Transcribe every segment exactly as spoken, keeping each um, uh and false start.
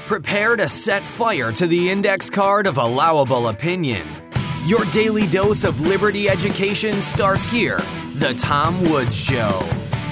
Prepare to set fire to the index card of allowable opinion. Your daily dose of liberty education starts here. The Tom Woods Show.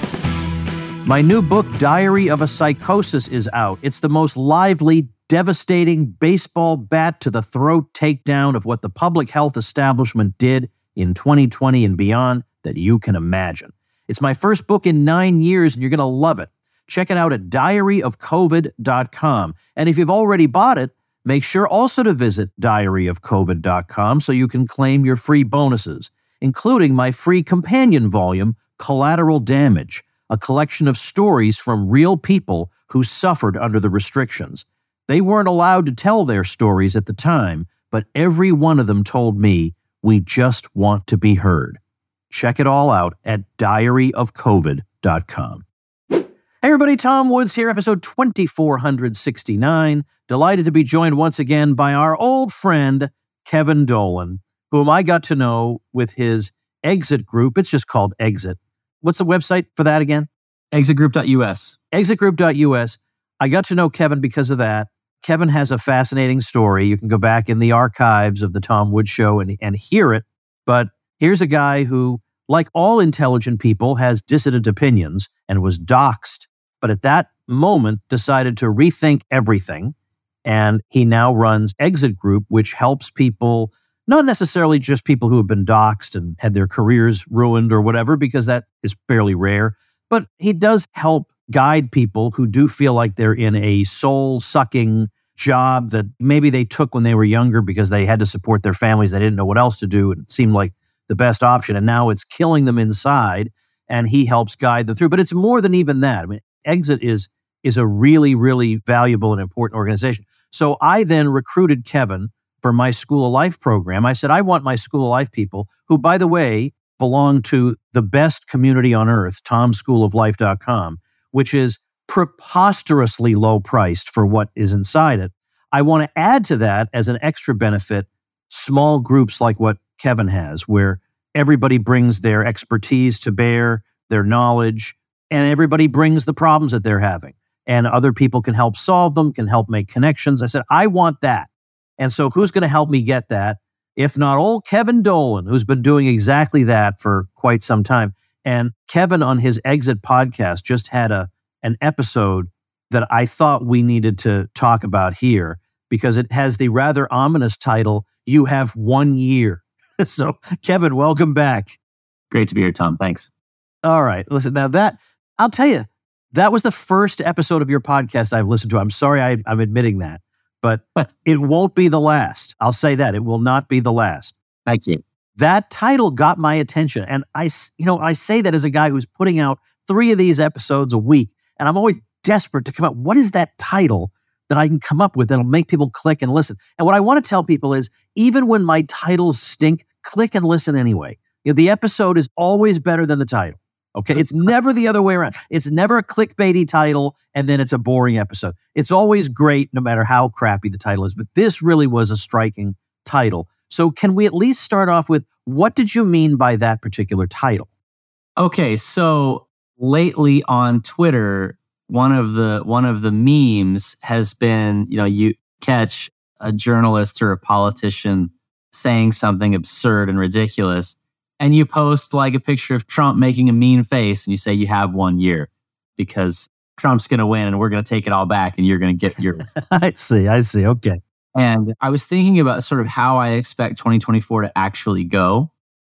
My new book, Diary of a Psychosis, is out. It's the most lively, devastating baseball bat to the throat takedown of what the public health establishment did in twenty twenty and beyond that you can imagine. It's my first book in nine years, and you're going to love it. Check it out at diary of covid dot com. And if you've already bought it, make sure also to visit diary of covid dot com so you can claim your free bonuses, including my free companion volume, Collateral Damage, a collection of stories from real people who suffered under the restrictions. They weren't allowed to tell their stories at the time, but every one of them told me, we just want to be heard. Check it all out at diary of covid dot com. Hey everybody, Tom Woods here, episode twenty-four sixty-nine. Delighted to be joined once again by our old friend, Kevin Dolan, whom I got to know with his Exit group. It's just called Exit. What's the website for that again? exit group dot U S. exit group dot U S. I got to know Kevin because of that. Kevin has a fascinating story. You can go back in the archives of the Tom Woods Show and, and hear it. But here's a guy who, like all intelligent people, has dissident opinions and was doxxed. But at that moment, decided to rethink everything. And he now runs Exit Group, which helps people, not necessarily just people who have been doxxed and had their careers ruined or whatever, because that is fairly rare. But he does help guide people who do feel like they're in a soul-sucking job that maybe they took when they were younger because they had to support their families. They didn't know what else to do. And it seemed like the best option. And now it's killing them inside, and he helps guide them through. But it's more than even that. I mean, Exit is, is a really, really valuable and important organization. So I then recruited Kevin for my School of Life program. I said, I want my School of Life people, who, by the way, belong to the best community on earth, tom school of life dot com, which is preposterously low priced for what is inside it. I want to add to that as an extra benefit, small groups like what Kevin has, where everybody brings their expertise to bear, their knowledge, and everybody brings the problems that they're having. And other people can help solve them, can help make connections. I said, I want that. And so who's going to help me get that? If not old Kevin Dolan, who's been doing exactly that for quite some time. And Kevin on his Exit podcast just had a an episode that I thought we needed to talk about here because it has the rather ominous title, You Have One Year. So Kevin, welcome back. Great to be here, Tom. Thanks. All right. Listen, now that, I'll tell you, that was the first episode of your podcast I've listened to. I'm sorry I, I'm admitting that. But it won't be the last. I'll say that. It will not be the last. Thank you. That title got my attention. And I, you know, I say that as a guy who's putting out three of these episodes a week. And I'm always desperate to come up. What is that title that I can come up with that'll make people click and listen? And what I want to tell people is, even when my titles stink, click and listen anyway. You know, the episode is always better than the title. Okay, it's never the other way around. It's never a clickbaity title and then it's a boring episode. It's always great no matter how crappy the title is. But this really was a striking title. So can we at least start off with, what did you mean by that particular title? Okay, so lately on Twitter, one of the one of the memes has been, you know, you catch a journalist or a politician saying something absurd and ridiculous, and you post like a picture of Trump making a mean face, and you say you have one year because Trump's going to win and we're going to take it all back and you're going to get yours. I see, I see. Okay. And I was thinking about sort of how I expect twenty twenty-four to actually go.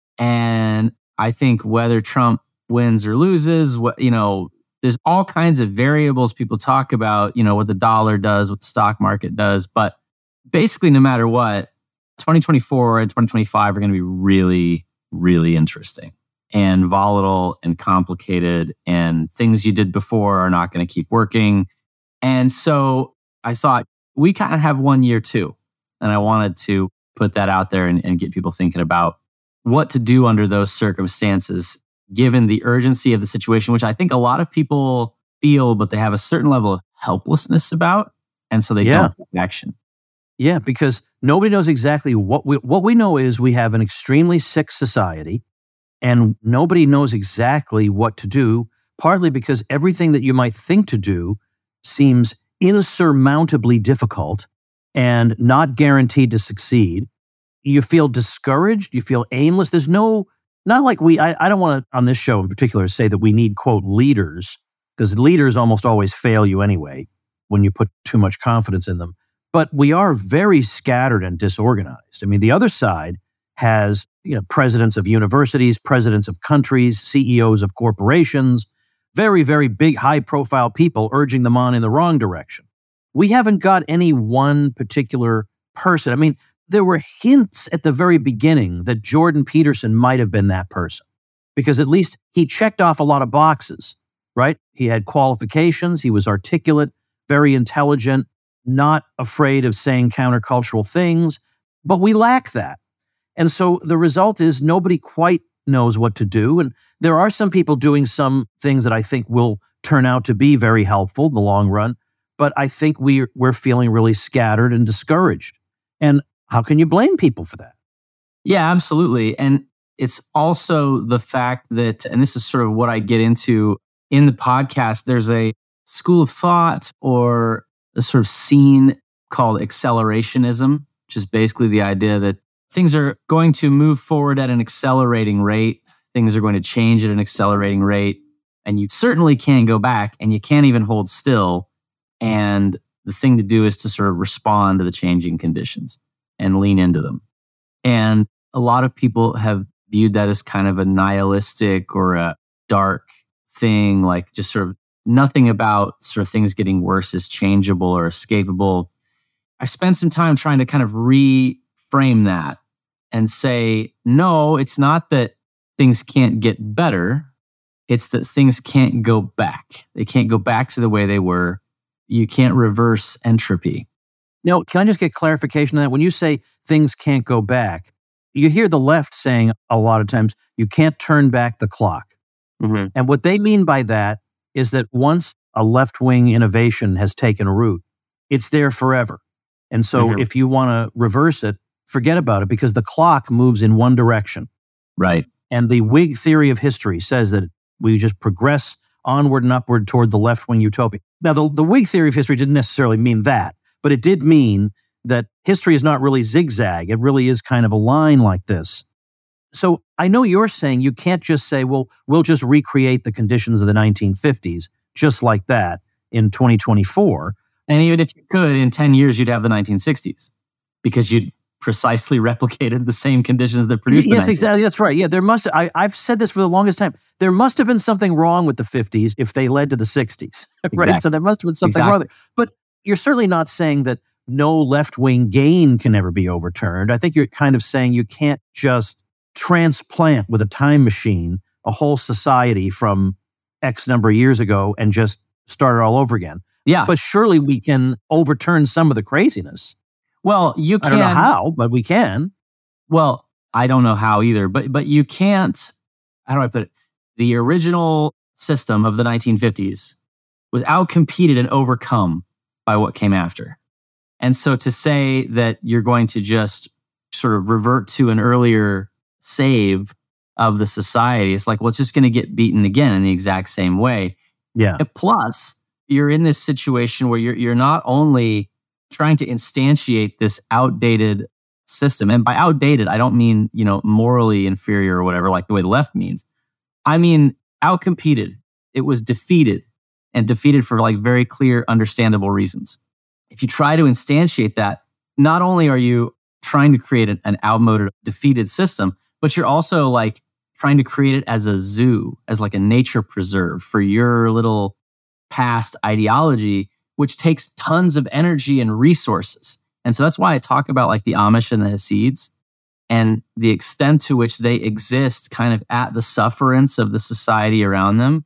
And I think whether Trump wins or loses, what, you know, there's all kinds of variables people talk about, you know, what the dollar does, what the stock market does. But basically, no matter what, twenty twenty-four and twenty twenty-five are going to be really, really interesting and volatile and complicated, and things you did before are not going to keep working. And so I thought we kind of have one year too. And I wanted to put that out there and, and get people thinking about what to do under those circumstances, given the urgency of the situation, which I think a lot of people feel, but they have a certain level of helplessness about. And so they Yeah. don't take action. Yeah, because nobody knows exactly what we, what we know is we have an extremely sick society, and nobody knows exactly what to do, partly because everything that you might think to do seems insurmountably difficult and not guaranteed to succeed. You feel discouraged. You feel aimless. There's no, not like we, I, I don't want to, on this show in particular, say that we need, quote, leaders, because leaders almost always fail you anyway when you put too much confidence in them. But we are very scattered and disorganized. I mean, the other side has, you know, presidents of universities, presidents of countries, C E Os of corporations, very, very big, high-profile people urging them on in the wrong direction. We haven't got any one particular person. I mean, there were hints at the very beginning that Jordan Peterson might have been that person, because at least he checked off a lot of boxes, right? He had qualifications, he was articulate, very intelligent, not afraid of saying countercultural things, but we lack that. And so the result is nobody quite knows what to do. And there are some people doing some things that I think will turn out to be very helpful in the long run. But I think we're, we're feeling really scattered and discouraged. And how can you blame people for that? Yeah, absolutely. And it's also the fact that, and this is sort of what I get into in the podcast, there's a school of thought or a sort of scene called accelerationism, which is basically the idea that things are going to move forward at an accelerating rate. Things are going to change at an accelerating rate. And you certainly can't go back, and you can't even hold still. And the thing to do is to sort of respond to the changing conditions and lean into them. And a lot of people have viewed that as kind of a nihilistic or a dark thing, like just sort of nothing about sort of things getting worse is changeable or escapable. I spent some time trying to kind of reframe that and say, no, it's not that things can't get better. It's that things can't go back. They can't go back to the way they were. You can't reverse entropy. Now, can I just get clarification on that? When you say things can't go back, you hear the left saying a lot of times, you can't turn back the clock. Mm-hmm. And what they mean by that is that once a left-wing innovation has taken root, it's there forever. And so Mm-hmm. if you want to reverse it, forget about it, because the clock moves in one direction. Right. And the Whig theory of history says that we just progress onward and upward toward the left-wing utopia. Now, the, the Whig theory of history didn't necessarily mean that, but it did mean that history is not really zigzag. It really is kind of a line like this. So I know you're saying you can't just say, well, we'll just recreate the conditions of the nineteen fifties just like that in twenty twenty-four. And even if you could, in ten years, you'd have the nineteen sixties because you'd precisely replicated the same conditions that produced the Yes, nineteen fifties. exactly. That's right. Yeah, there must. I, I've said this for the longest time. There must have been something wrong with the fifties if they led to the sixties, right? Exactly. So there must have been something Exactly. wrong there. But you're certainly not saying that no left-wing gain can ever be overturned. I think you're kind of saying you can't just transplant with a time machine a whole society from X number of years ago and just start it all over again. Yeah. But surely we can overturn some of the craziness. Well, you I can. don't know how, but we can. Well, I don't know how either, but but you can't. How do I put it? The original system of the nineteen fifties was outcompeted and overcome by what came after. And so to say that you're going to just sort of revert to an earlier save of the society, it's like, well, it's just going to get beaten again in the exact same way. Yeah. And plus, you're in this situation where you're you're not only trying to instantiate this outdated system, and by outdated, I don't mean, you know, morally inferior or whatever, like the way the left means. I mean, outcompeted. It was defeated, and defeated for like very clear, understandable reasons. If you try to instantiate that, not only are you trying to create an, an outmoded, defeated system, but you're also like trying to create it as a zoo, as like a nature preserve for your little past ideology, which takes tons of energy and resources. And so that's why I talk about like the Amish and the Hasids and the extent to which they exist kind of at the sufferance of the society around them,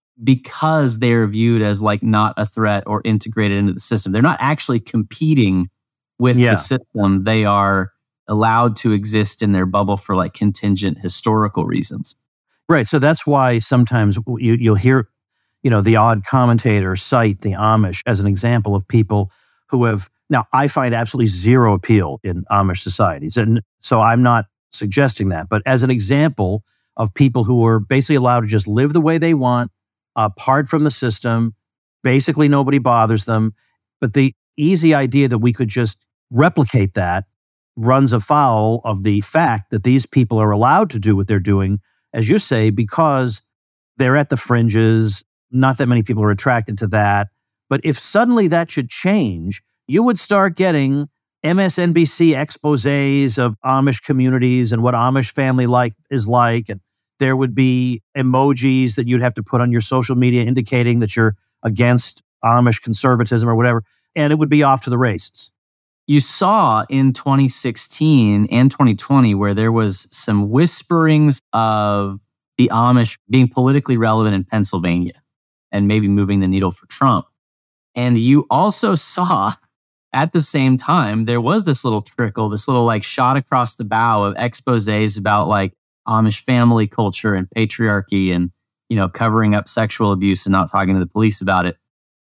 because they're viewed as like not a threat or integrated into the system. They're not actually competing with Yeah. the system. They are allowed to exist in their bubble for like contingent historical reasons. Right. So that's why sometimes you, you'll hear, you know, the odd commentator cite the Amish as an example of people who have, now I find absolutely zero appeal in Amish societies. And so I'm not suggesting that, but as an example of people who are basically allowed to just live the way they want, apart from the system, basically nobody bothers them. But the easy idea that we could just replicate that runs afoul of the fact that these people are allowed to do what they're doing, as you say, because they're at the fringes. Not that many people are attracted to that. But if suddenly that should change, you would start getting M S N B C exposés of Amish communities and what Amish family life is like. And there would be emojis that you'd have to put on your social media indicating that you're against Amish conservatism or whatever. And it would be off to the races. You saw in twenty sixteen and twenty twenty where there was some whisperings of the Amish being politically relevant in Pennsylvania and maybe moving the needle for Trump. And you also saw at the same time, there was this little trickle, this little like shot across the bow of exposés about like Amish family culture and patriarchy and, you know, covering up sexual abuse and not talking to the police about it.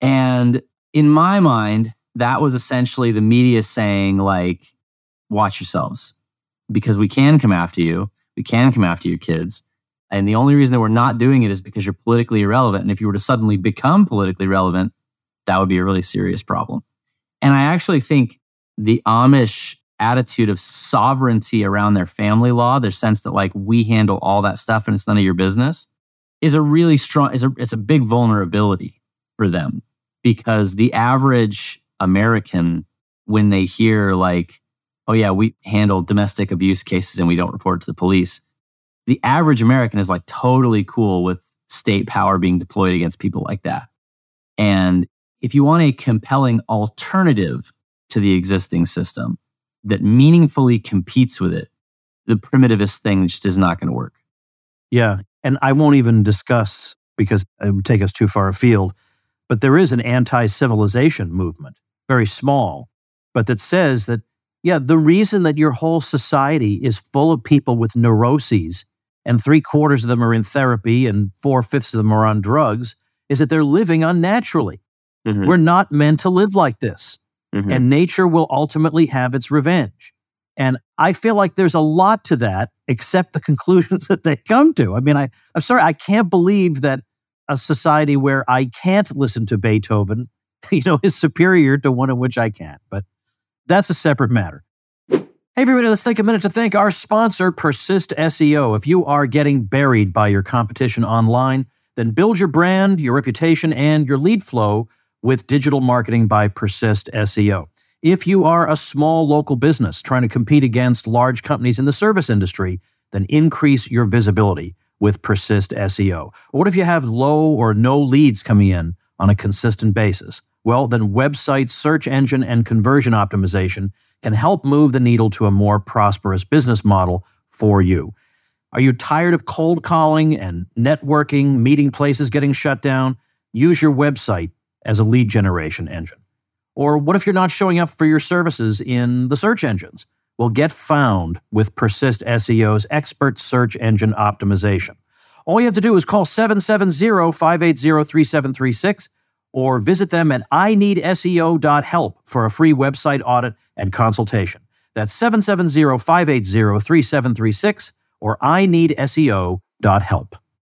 And in my mind, that was essentially the media saying like, watch yourselves because we can come after you. We can come after your kids. And the only reason that we're not doing it is because you're politically irrelevant. And if you were to suddenly become politically relevant, that would be a really serious problem. And I actually think the Amish attitude of sovereignty around their family law, their sense that like we handle all that stuff and it's none of your business, is a really strong, is a, it's a big vulnerability for them. Because the average American, when they hear like, oh yeah, we handle domestic abuse cases and we don't report it to the police, the average American is like totally cool with state power being deployed against people like that. And if you want a compelling alternative to the existing system that meaningfully competes with it, the primitivist thing just is not going to work. Yeah, and I won't even discuss, because it would take us too far afield, but there is an anti-civilization movement, very small, but that says that, yeah, the reason that your whole society is full of people with neuroses and three quarters of them are in therapy and four-fifths of them are on drugs is that they're living unnaturally. Mm-hmm. We're not meant to live like this. Mm-hmm. And nature will ultimately have its revenge. And I feel like there's a lot to that, except the conclusions that they come to. I mean, I, I'm sorry, I can't believe that a society where I can't listen to Beethoven, you know, is superior to one in which I can. But that's a separate matter. Hey, everybody, let's take a minute to thank our sponsor, Persist S E O. If you are getting buried by your competition online, then build your brand, your reputation, and your lead flow with digital marketing by Persist S E O. If you are a small local business trying to compete against large companies in the service industry, then increase your visibility with Persist S E O. Or what if you have low or no leads coming in on a consistent basis? Well, then website search engine and conversion optimization can help move the needle to a more prosperous business model for you. Are you tired of cold calling and networking, meeting places getting shut down? Use your website as a lead generation engine. Or what if you're not showing up for your services in the search engines? Well, get found with Persist S E O's expert search engine optimization. All you have to do is call seven seven zero, five eight zero, three seven three six or visit them at I need S E O dot help for a free website audit and consultation. That's seven seven zero, five eight zero, three seven three six or I need S E O dot help.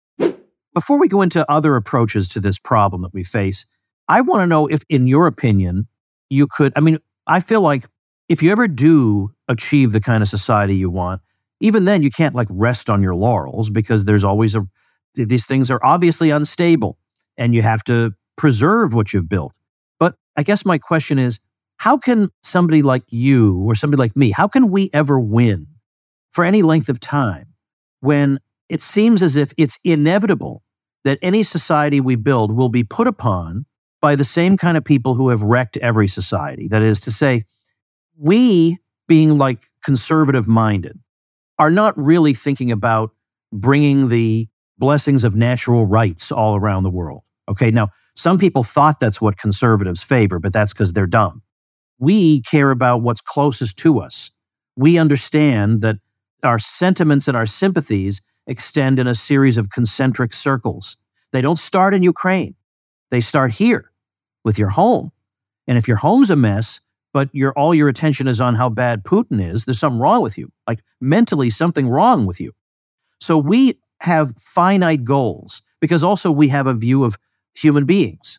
Before we go into other approaches to this problem that we face, I want to know if, in your opinion, you could, I mean, I feel like if you ever do achieve the kind of society you want, even then you can't like rest on your laurels because there's always a, these things are obviously unstable and you have to preserve what you've built. But I guess my question is, how can somebody like you or somebody like me, how can we ever win for any length of time when it seems as if it's inevitable that any society we build will be put upon by the same kind of people who have wrecked every society? That is to say, we, being like conservative-minded, are not really thinking about bringing the blessings of natural rights all around the world. Okay, now, some people thought that's what conservatives favor, but that's because they're dumb. We care about what's closest to us. We understand that our sentiments and our sympathies extend in a series of concentric circles. They don't start in Ukraine. They start here with your home. And if your home's a mess, but your all your attention is on how bad Putin is, there's something wrong with you. Like mentally, something wrong with you. So we have finite goals because also we have a view of human beings.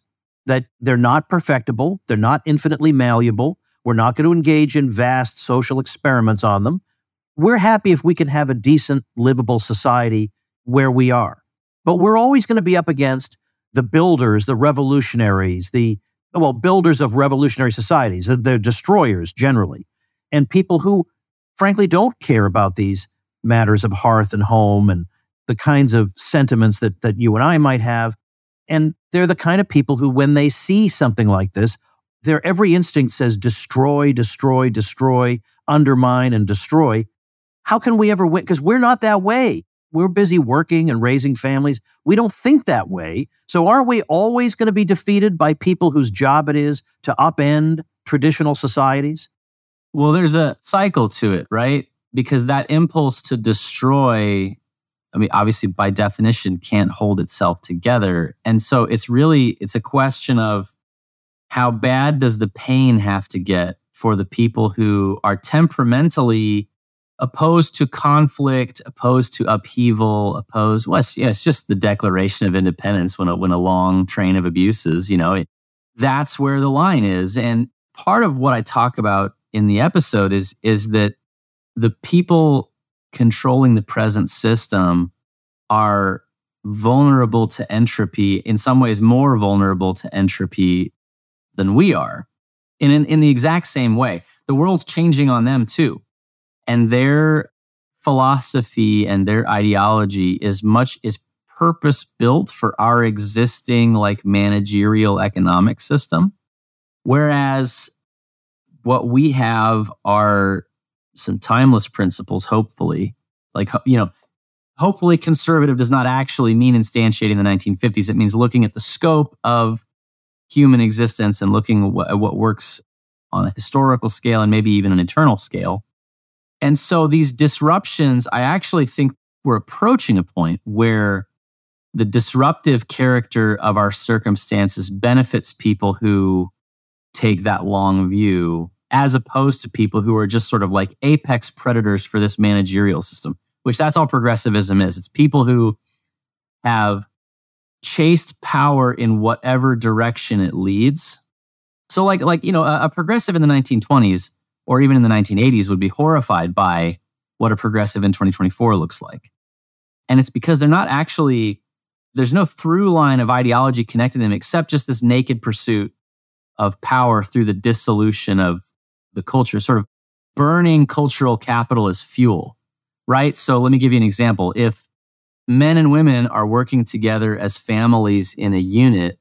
that they're not perfectible, they're not infinitely malleable, we're not going to engage in vast social experiments on them. We're happy if we can have a decent, livable society where we are. But we're always going to be up against the builders, the revolutionaries, the, well, builders of revolutionary societies, the, the destroyers generally, and people who, frankly, don't care about these matters of hearth and home and the kinds of sentiments that, that you and I might have. And they're the kind of people who, when they see something like this, their every instinct says destroy, destroy, destroy, undermine, and destroy. How can we ever win? Because we're not that way. We're busy working and raising families. We don't think that way. So aren't we always going to be defeated by people whose job it is to upend traditional societies? Well, there's a cycle to it, right? Because that impulse to destroy, I mean, obviously by definition, can't hold itself together. And so it's really, it's a question of how bad does the pain have to get for the people who are temperamentally opposed to conflict, opposed to upheaval, opposed, well, it's, yeah, it's just the Declaration of Independence when a, when a long train of abuses, you know, it, that's where the line is. And part of what I talk about in the episode is, is that the people controlling the present system are vulnerable to entropy, in some ways more vulnerable to entropy than we are. And in, in the exact same way, the world's changing on them too. And their philosophy and their ideology is much is purpose built for our existing like managerial economic system. Whereas what we have are some timeless principles, hopefully. Like, you know, hopefully conservative does not actually mean instantiating the nineteen fifties. It means looking at the scope of human existence and looking at what, at what works on a historical scale and maybe even an eternal scale. And so these disruptions, I actually think we're approaching a point where the disruptive character of our circumstances benefits people who take that long view, as opposed to people who are just sort of like apex predators for this managerial system, which that's all progressivism is. It's people who have chased power in whatever direction it leads. So like, like you know, a, a progressive in the nineteen twenties or even in the nineteen eighties would be horrified by what a progressive in twenty twenty-four looks like. And it's because they're not actually, there's no through line of ideology connecting them except just this naked pursuit of power through the dissolution of the culture, sort of burning cultural capital as fuel, right? So let me give you an example. If men and women are working together as families in a unit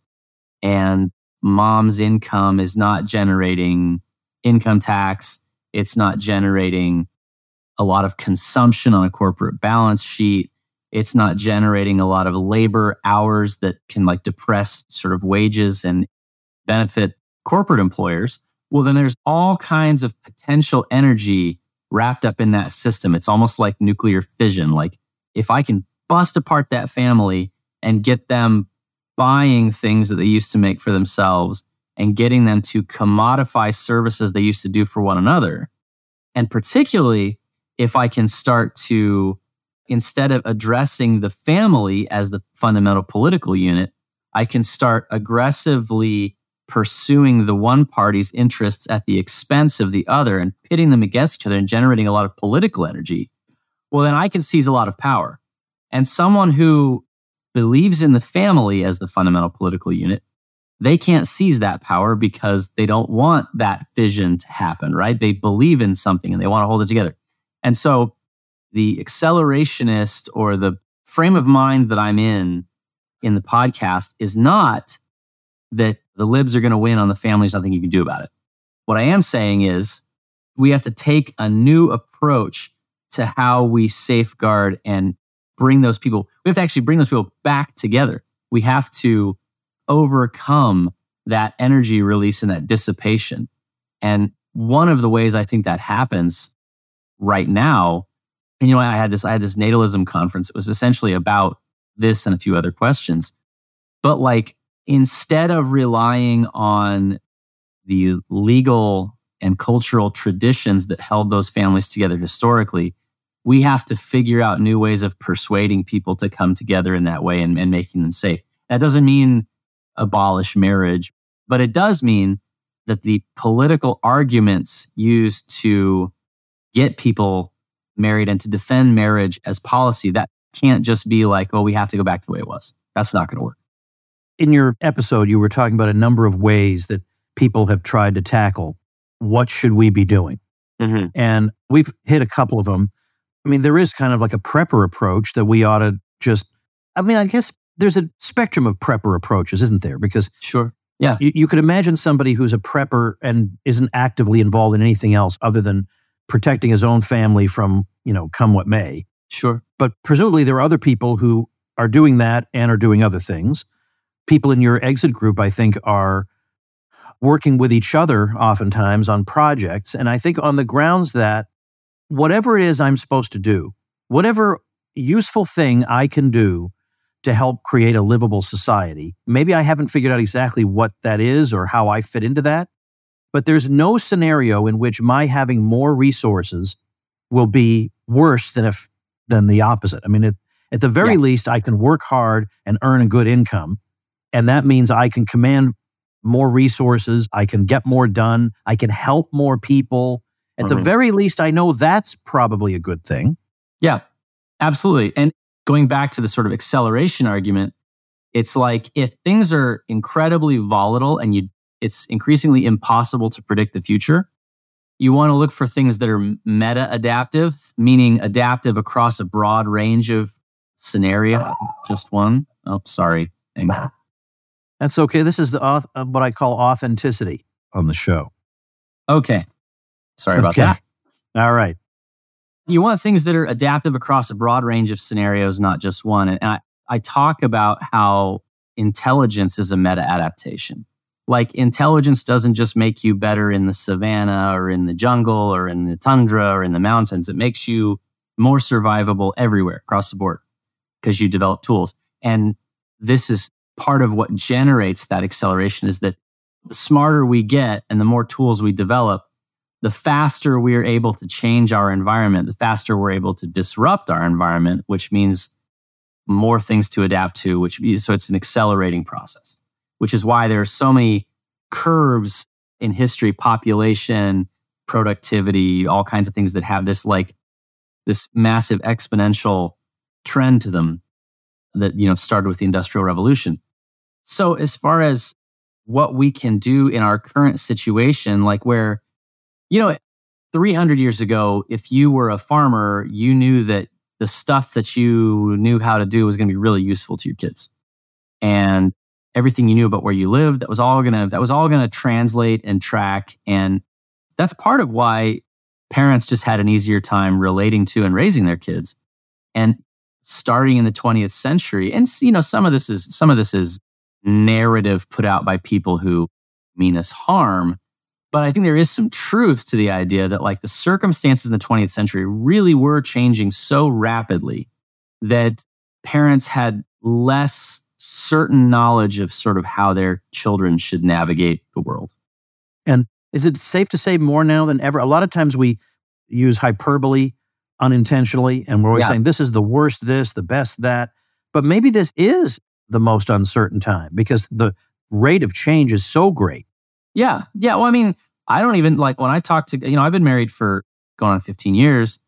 and mom's income is not generating income tax, it's not generating a lot of consumption on a corporate balance sheet, it's not generating a lot of labor hours that can like depress sort of wages and benefit corporate employers, well, then there's all kinds of potential energy wrapped up in that system. It's almost like nuclear fission. Like if I can bust apart that family and get them buying things that they used to make for themselves and getting them to commodify services they used to do for one another. And particularly if I can start to, instead of addressing the family as the fundamental political unit, I can start aggressively pursuing the one party's interests at the expense of the other and pitting them against each other and generating a lot of political energy. Well, then I can seize a lot of power. And someone who believes in the family as the fundamental political unit, they can't seize that power because they don't want that fission to happen, right? They believe in something and they want to hold it together. And so the accelerationist or the frame of mind that I'm in in the podcast is not that the libs are going to win on the family. There's nothing you can do about it. What I am saying is we have to take a new approach to how we safeguard and bring those people. We have to actually bring those people back together. We have to overcome that energy release and that dissipation. And one of the ways I think that happens right now, and you know, I had this, I had this natalism conference. It was essentially about this and a few other questions. But like, instead of relying on the legal and cultural traditions that held those families together historically, we have to figure out new ways of persuading people to come together in that way and, and making them safe. That doesn't mean abolish marriage. But it does mean that the political arguments used to get people married and to defend marriage as policy, that can't just be like, oh, we have to go back to the way it was. That's not going to work. In your episode, you were talking about a number of ways that people have tried to tackle what should we be doing. Mm-hmm. And we've hit a couple of them. I mean, there is kind of like a prepper approach that we ought to just, I mean, I guess there's a spectrum of prepper approaches, isn't there? Because Sure. Yeah. you, you could imagine somebody who's a prepper and isn't actively involved in anything else other than protecting his own family from, you know, come what may. Sure. But presumably there are other people who are doing that and are doing other things. People in your exit group, I think, are working with each other oftentimes on projects. And I think on the grounds that whatever it is I'm supposed to do, whatever useful thing I can do to help create a livable society, maybe I haven't figured out exactly what that is or how I fit into that, but there's no scenario in which my having more resources will be worse than if than the opposite. I mean, it, at the very Yeah. least, I can work hard and earn a good income. And that means I can command more resources. I can get more done. I can help more people. At the Mhm. very least, I know that's probably a good thing. Yeah, absolutely. And going back to the sort of acceleration argument, it's like if things are incredibly volatile and you it's increasingly impossible to predict the future, you want to look for things that are meta adaptive, meaning adaptive across a broad range of scenario. Just one. Oh, sorry. Hang on. That's okay. This is the, auth- uh, what I call authenticity on the show. Okay. Sorry about Okay. that. All right. You want things that are adaptive across a broad range of scenarios, not just one. And I, I talk about how intelligence is a meta adaptation. Like intelligence doesn't just make you better in the savannah or in the jungle or in the tundra or in the mountains. It makes you more survivable everywhere across the board because you develop tools. And this is part of what generates that acceleration is that the smarter we get and the more tools we develop, the faster we're able to change our environment, the faster we're able to disrupt our environment, which means more things to adapt to, which so it's an accelerating process, which is why there are so many curves in history, population, productivity, all kinds of things that have this like this massive exponential trend to them that, you know, started with the Industrial Revolution. So as far as what we can do in our current situation, like where, you know, three hundred years ago, if you were a farmer, you knew that the stuff that you knew how to do was going to be really useful to your kids. And everything you knew about where you lived, that was all going to that was all going to translate and track. And that's part of why parents just had an easier time relating to and raising their kids. And starting in the twentieth century, and you know, some of this is some of this is narrative put out by people who mean us harm. But I think there is some truth to the idea that like the circumstances in the twentieth century really were changing so rapidly that parents had less certain knowledge of sort of how their children should navigate the world. And is it safe to say more now than ever? A lot of times we use hyperbole unintentionally, and we're always Yeah. saying this is the worst this, the best that. But maybe this is the most uncertain time because the rate of change is so great. Yeah. Yeah. Well, I mean, I don't even like when I talk to, you know, I've been married for going on fifteen years.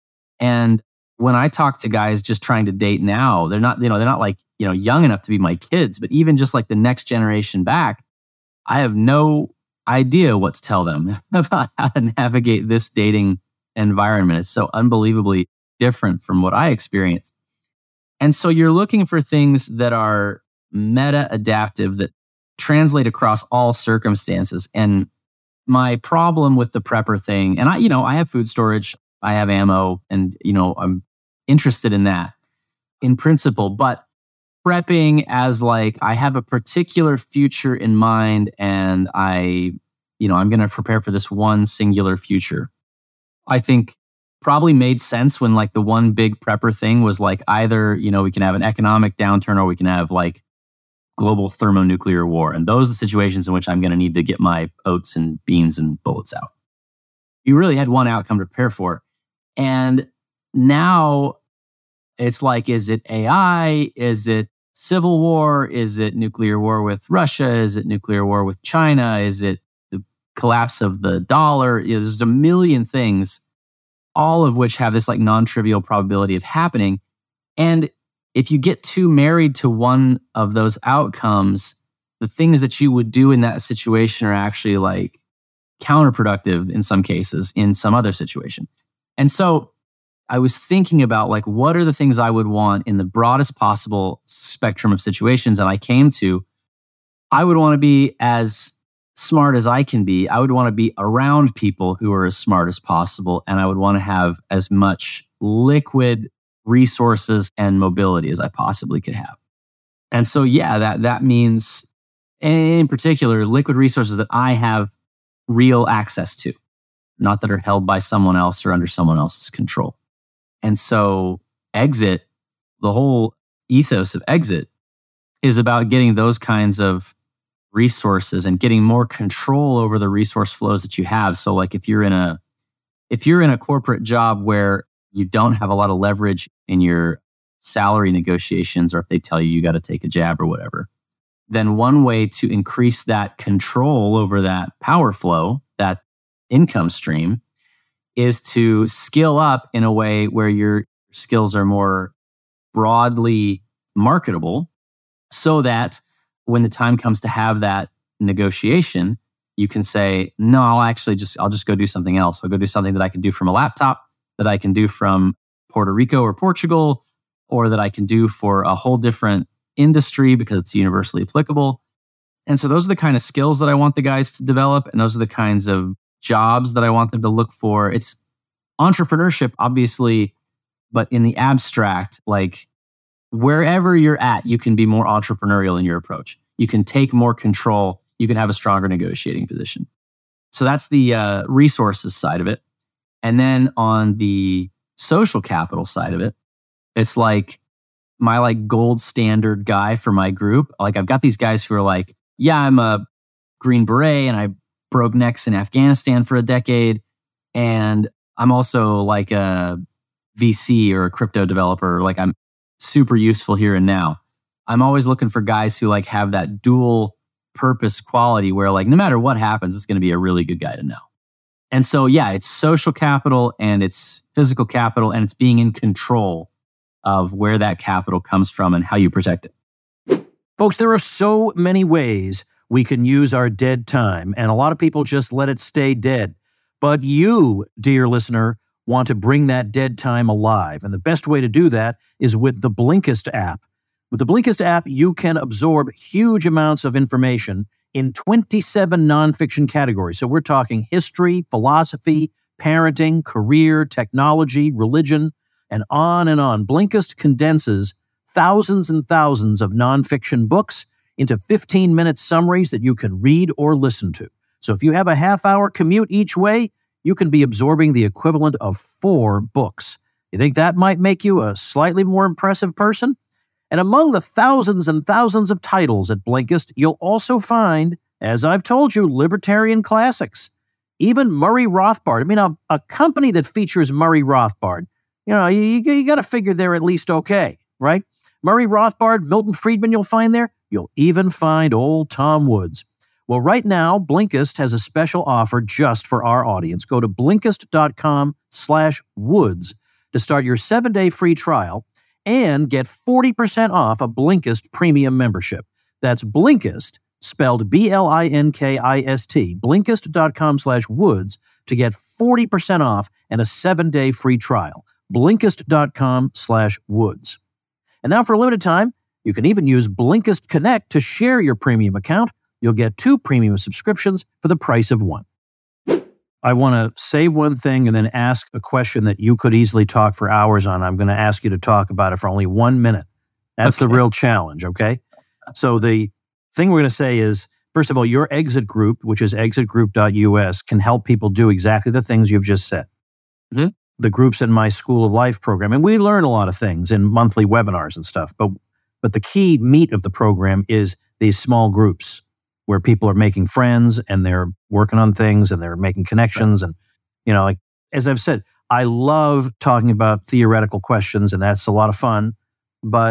And when I talk to guys just trying to date now, they're not, you know, they're not like, you know, young enough to be my kids, but even just like the next generation back, I have no idea what to tell them about how to navigate this dating environment. It's so unbelievably different from what I experienced. And so you're looking for things that are meta adaptive, that translate across all circumstances. And my problem with the prepper thing, and I, you know, I have food storage, I have ammo, and, you know, I'm interested in that in principle, but prepping as like, I have a particular future in mind and I, you know, I'm going to prepare for this one singular future. I think probably made sense when like the one big prepper thing was like either, you know, we can have an economic downturn or we can have like global thermonuclear war. And those are the situations in which I'm going to need to get my oats and beans and bullets out. You really had one outcome to prepare for. And now it's like, is it A I? Is it civil war? Is it nuclear war with Russia? Is it nuclear war with China? Is it the collapse of the dollar? You know, there's a million things, all of which have this like non-trivial probability of happening. And if you get too married to one of those outcomes, the things that you would do in that situation are actually like counterproductive in some cases, in some other situation. And so I was thinking about like, what are the things I would want in the broadest possible spectrum of situations? And I came to, I would want to be as smart as I can be. I would want to be around people who are as smart as possible. And I would want to have as much liquid resources and mobility as I possibly could have. And so, yeah, that, that means in particular, liquid resources that I have real access to, not that are held by someone else or under someone else's control. And so Exit, the whole ethos of Exit is about getting those kinds of resources and getting more control over the resource flows that you have. So like if you're in a if you're in a corporate job where you don't have a lot of leverage in your salary negotiations, or if they tell you you got to take a jab or whatever, then one way to increase that control over that power flow, that income stream, is to skill up in a way where your skills are more broadly marketable, so that when the time comes to have that negotiation, you can say, no, I'll actually just, I'll just go do something else. I'll go do something that I can do from a laptop, that I can do from Puerto Rico or Portugal, or that I can do for a whole different industry because it's universally applicable. And so those are the kind of skills that I want the guys to develop. And those are the kinds of jobs that I want them to look for. It's entrepreneurship, obviously, but in the abstract, like wherever you're at, you can be more entrepreneurial in your approach. You can take more control. You can have a stronger negotiating position. So that's the uh, resources side of it. And then on the social capital side of it, it's like my like gold standard guy for my group. Like I've got these guys who are like, yeah, I'm a Green Beret and I broke necks in Afghanistan for a decade. And I'm also like a V C or a crypto developer. Like I'm super useful here and now. I'm always looking for guys who like have that dual purpose quality where like no matter what happens, it's going to be a really good guy to know. And so, yeah, it's social capital and it's physical capital and it's being in control of where that capital comes from and how you protect it. Folks, there are so many ways we can use our dead time, and a lot of people just let it stay dead. But you, dear listener, want to bring that dead time alive. And the best way to do that is with the Blinkist app. With the Blinkist app, you can absorb huge amounts of information in twenty-seven nonfiction categories. So we're talking history, philosophy, parenting, career, technology, religion, and on and on. Blinkist condenses thousands and thousands of nonfiction books into fifteen-minute summaries that you can read or listen to. So if you have a half-hour commute each way, you can be absorbing the equivalent of four books. You think that might make you a slightly more impressive person? And among the thousands and thousands of titles at Blinkist, you'll also find, as I've told you, libertarian classics. Even Murray Rothbard. I mean, a, a company that features Murray Rothbard, you know, you, you got to figure they're at least okay, right? Murray Rothbard, Milton Friedman you'll find there. You'll even find old Tom Woods. Well, right now, Blinkist has a special offer just for our audience. Go to Blinkist.com slash Woods to start your seven-day free trial and get forty percent off a Blinkist premium membership. That's Blinkist, spelled B L I N K I S T, Blinkist.com slash Woods to get forty percent off and a seven-day free trial. Blinkist.com slash Woods. And now for a limited time, you can even use Blinkist Connect to share your premium account. You'll get two premium subscriptions for the price of one. I want to say one thing and then ask a question that you could easily talk for hours on. I'm going to ask you to talk about it for only one minute. That's okay. The real challenge, okay? So the thing we're going to say is, first of all, your exit group, which is exit group dot U S, can help people do exactly the things you've just said. Mm-hmm. The groups in my School of Life program, and we learn a lot of things in monthly webinars and stuff, but but the key meat of the program is these small groups where people are making friends and they're working on things and they're making connections. And, you know, like, as I've said, I love talking about theoretical questions and that's a lot of fun, but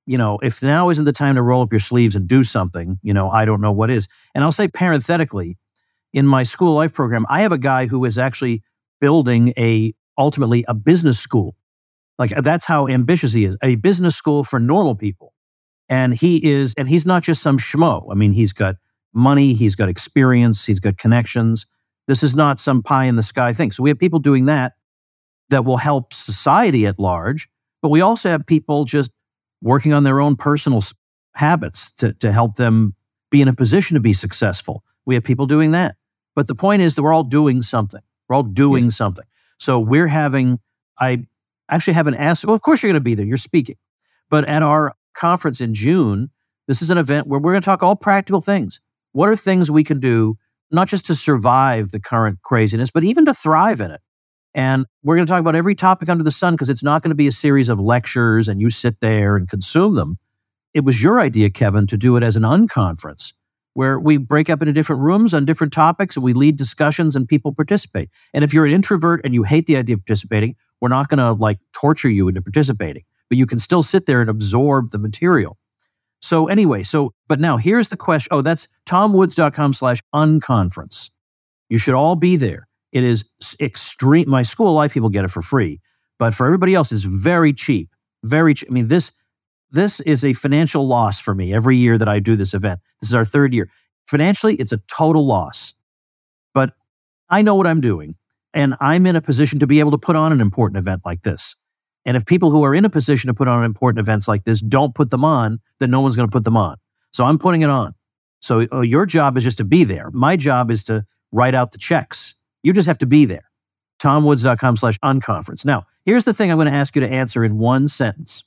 you know, if now isn't the time to roll up your sleeves and do something, you know, I don't know what is. And I'll say parenthetically, in my school life program, I have a guy who is actually building a, ultimately a business school. Like that's how ambitious he is, a business school for normal people. And he is, and he's not just some schmo. I mean, he's got money, he's got experience, he's got connections. This is not some pie in the sky thing. So we have people doing that that will help society at large, but we also have people just working on their own personal habits to, to help them be in a position to be successful. We have people doing that. But the point is that we're all doing something. We're all doing yes. something. So we're having, I actually haven't asked, well, of course you're going to be there, you're speaking. But at our conference in June, this is an event where we're going to talk all practical things. What are things we can do, not just to survive the current craziness, but even to thrive in it? And we're going to talk about every topic under the sun because it's not going to be a series of lectures and you sit there and consume them. It was your idea, Kevin, to do it as an unconference where we break up into different rooms on different topics and we lead discussions and people participate. And if you're an introvert and you hate the idea of participating, we're not going to like torture you into participating, but you can still sit there and absorb the material. So anyway, so, but now here's the question. Oh, that's tomwoods.com slash unconference. You should all be there. It is extreme. My school life people get it for free, but for everybody else, it's very cheap. Very cheap. I mean, this, this is a financial loss for me every year that I do this event. This is our third year. Financially, it's a total loss, but I know what I'm doing and I'm in a position to be able to put on an important event like this. And if people who are in a position to put on important events like this don't put them on, then no one's going to put them on. So I'm putting it on. So uh, your job is just to be there. My job is to write out the checks. You just have to be there. tomwoods.com slash unconference. Now, here's the thing I'm going to ask you to answer in one sentence.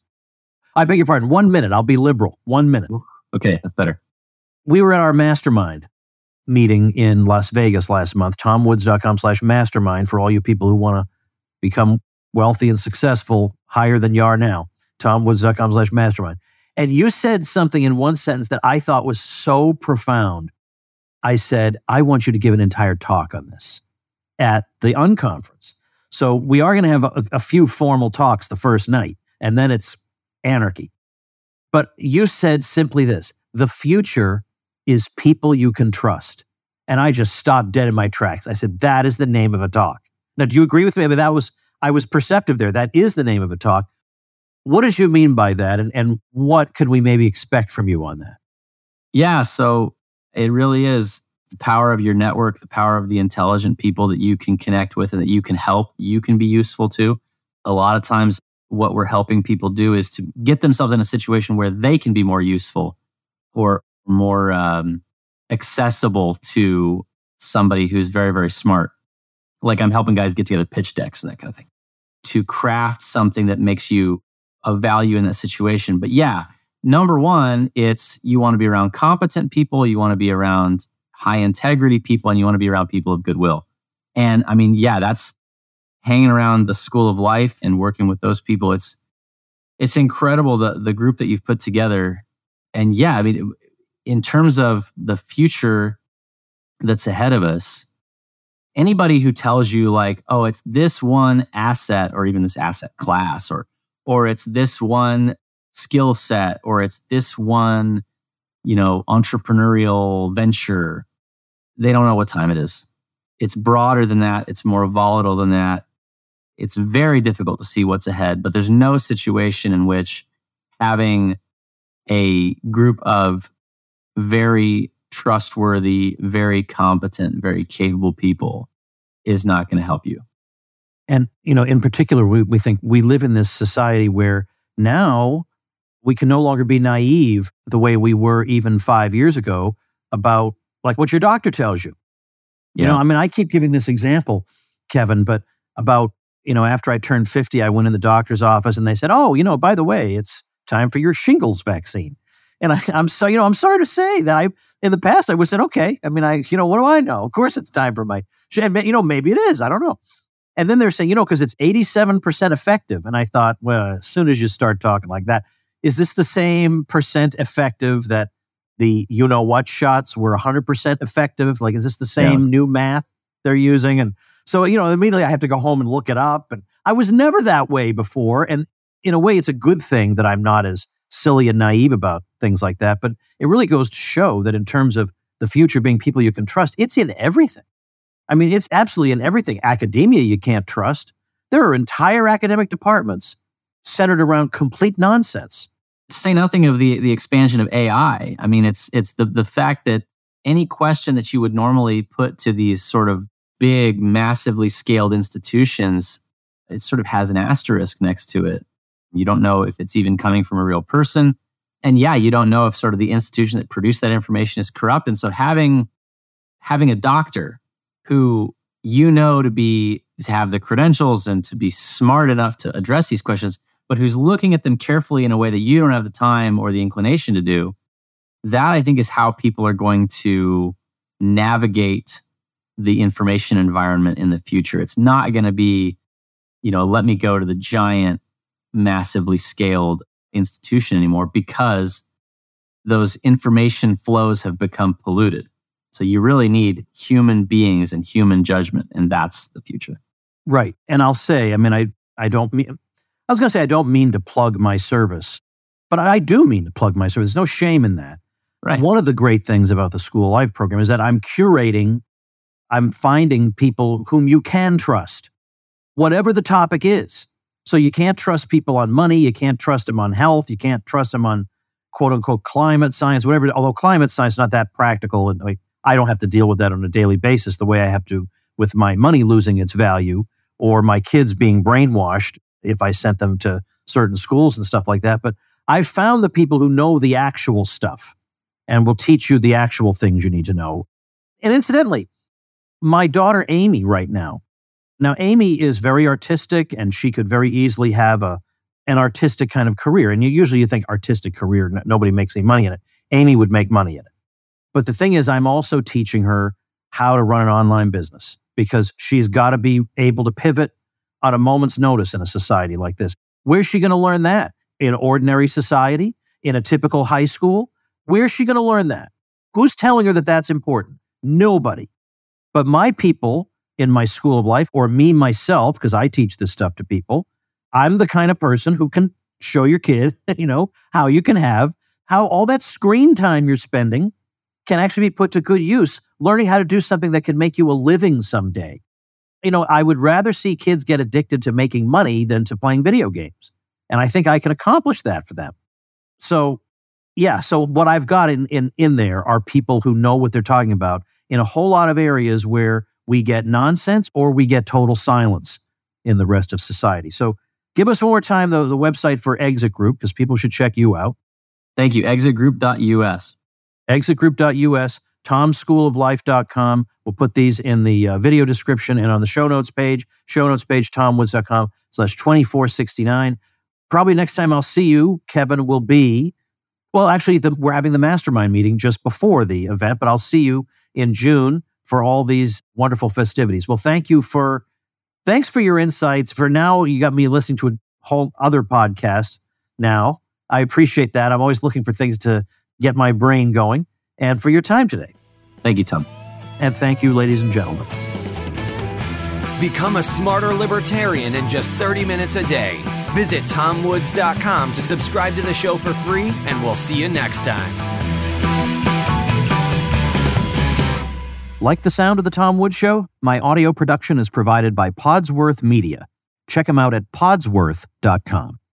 I beg your pardon, one minute. I'll be liberal. One minute. Okay, that's better. We were at our mastermind meeting in Las Vegas last month, tomwoods.com slash mastermind for all you people who want to become wealthy and successful higher than you are now, tomwoods.com slash mastermind. And you said something in one sentence that I thought was so profound. I said, I want you to give an entire talk on this at the unconference. So we are going to have a, a few formal talks the first night, and then it's anarchy. But you said simply this, the future is people you can trust. And I just stopped dead in my tracks. I said, that is the name of a talk. Now, do you agree with me? But that was, I was perceptive there. That is the name of a talk. What did you mean by that? And, and what could we maybe expect from you on that? Yeah, so it really is the power of your network, the power of the intelligent people that you can connect with and that you can help, you can be useful to. A lot of times what we're helping people do is to get themselves in a situation where they can be more useful or more um, accessible to somebody who's very, very smart. Like I'm helping guys get together pitch decks and that kind of thing to craft something that makes you of value in that situation. But yeah, number one, it's you want to be around competent people, you want to be around high integrity people, and you want to be around people of goodwill. And I mean, yeah, that's hanging around the school of life and working with those people. It's it's incredible the the group that you've put together. And yeah, I mean, in terms of the future that's ahead of us, anybody who tells you like, oh, it's this one asset or even this asset class or or it's this one skill set or it's this one, you know, entrepreneurial venture, they don't know what time it is. It's broader than that. It's more volatile than that. It's very difficult to see what's ahead, but there's no situation in which having a group of very trustworthy, very competent, very capable people is not going to help you. And, you know, in particular, we, we think we live in this society where now we can no longer be naive the way we were even five years ago about like what your doctor tells you. You yeah. know, I mean, I keep giving this example, Kevin, but about, you know, after I turned fifty, I went in the doctor's office and they said, oh, you know, by the way, it's time for your shingles vaccine. And I, I'm so, you know, I'm sorry to say that I, in the past, I would have said, okay. I mean, I, you know, what do I know? Of course it's time for my, you know, maybe it is. I don't know. And then they're saying, you know, because it's eighty-seven percent effective. And I thought, well, as soon as you start talking like that, is this the same percent effective that the you know what shots were one hundred percent effective? Like, is this the same yeah. new math they're using? And so, you know, immediately I have to go home and look it up. And I was never that way before. And in a way, it's a good thing that I'm not as silly and naive about things like that. But it really goes to show that in terms of the future being people you can trust, it's in everything. I mean, it's absolutely in everything. Academia you can't trust. There are entire academic departments centered around complete nonsense. Say nothing of the the expansion of A I. I mean, it's it's the the fact that any question that you would normally put to these sort of big, massively scaled institutions, it sort of has an asterisk next to it. You don't know if it's even coming from a real person. And yeah, you don't know if sort of the institution that produced that information is corrupt. And so having having a doctor who you know to be to have the credentials and to be smart enough to address these questions, but who's looking at them carefully in a way that you don't have the time or the inclination to do, that I think is how people are going to navigate the information environment in the future. It's not going to be, you know, let me go to the giant, massively scaled institution anymore, because those information flows have become polluted. So you really need human beings and human judgment, and that's the future. Right. And I'll say, I mean, I, I don't mean, I was going to say, I don't mean to plug my service, but I do mean to plug my service. There's no shame in that. Right. One of the great things about the School Life program is that I'm curating, I'm finding people whom you can trust, whatever the topic is. So you can't trust people on money, you can't trust them on health, you can't trust them on quote unquote climate science, whatever, although climate science is not that practical, and like, I don't have to deal with that on a daily basis the way I have to with my money losing its value or my kids being brainwashed if I sent them to certain schools and stuff like that. But I've found the people who know the actual stuff and will teach you the actual things you need to know. And incidentally, my daughter Amy right now, now Amy is very artistic and she could very easily have a an artistic kind of career. And you usually you think artistic career, nobody makes any money in it. Amy would make money in it. But the thing is, I'm also teaching her how to run an online business because she's got to be able to pivot on a moment's notice in a society like this. Where's she going to learn that? In ordinary society? In a typical high school? Where's she going to learn that? Who's telling her that that's important? Nobody. But my people in my School of Life, or me myself, because I teach this stuff to people, I'm the kind of person who can show your kid, you know, how you can have, how all that screen time you're spending can actually be put to good use, learning how to do something that can make you a living someday. You know, I would rather see kids get addicted to making money than to playing video games. And I think I can accomplish that for them. So, yeah, so what I've got in, in, in there are people who know what they're talking about in a whole lot of areas where we get nonsense or we get total silence in the rest of society. So give us one more time, the, the website for Exit Group, because people should check you out. Thank you. exit group dot U S. exit group dot U S, tom school of life dot com. We'll put these in the uh, video description and on the show notes page, show notes page, tom woods dot com slash twenty-four sixty-nine. Probably next time I'll see you, Kevin, will be, well, actually, the, we're having the mastermind meeting just before the event, but I'll see you in June for all these wonderful festivities. Well, thank you for, thanks for your insights. For now, you got me listening to a whole other podcast now. I appreciate that. I'm always looking for things to get my brain going, and for your time today. Thank you, Tom. And thank you, ladies and gentlemen. Become a smarter libertarian in just thirty minutes a day. Visit tom woods dot com to subscribe to the show for free, and we'll see you next time. Like the sound of The Tom Woods Show? My audio production is provided by Podsworth Media. Check them out at podsworth dot com.